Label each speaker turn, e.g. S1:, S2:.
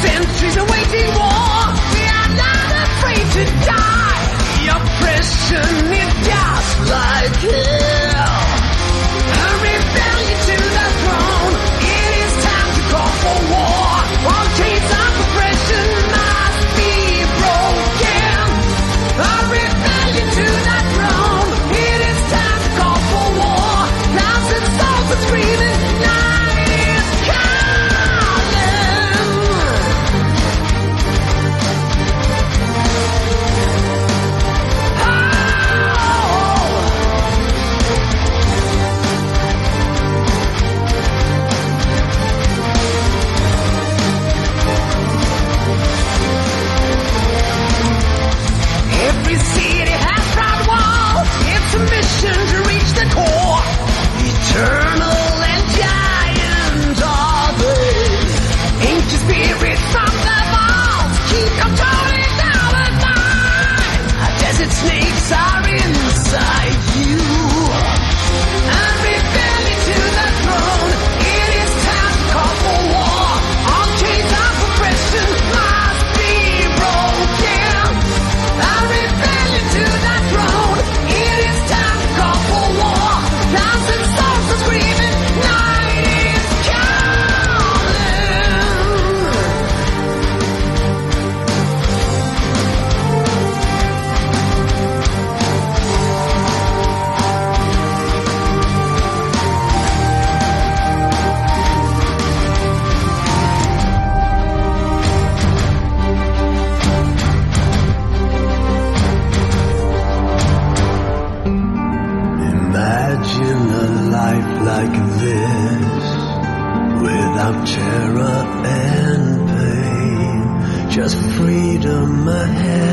S1: Centuries of waging war, we are not afraid to die. Oppression is just like hell. A rebellion to the throne. It is time to call for war. All chains of oppression must be broken. A rebellion to the throne. It is time to call for war. Thousand souls are screaming. Night is calling. Every city has proud walls. It's a mission to reach the core. Eternal and giant are they. Ancient spirits from the vaults keep controlling our minds. Desert snakes are inside you. A rebellion to the throne. It is time to call for war. All chains of oppression must be broken. A rebellion to the throne. It is time to call for war. Thousand souls are screaming. Night is calling.
S2: Imagine a life like this, without terror and pain, just freedom ahead.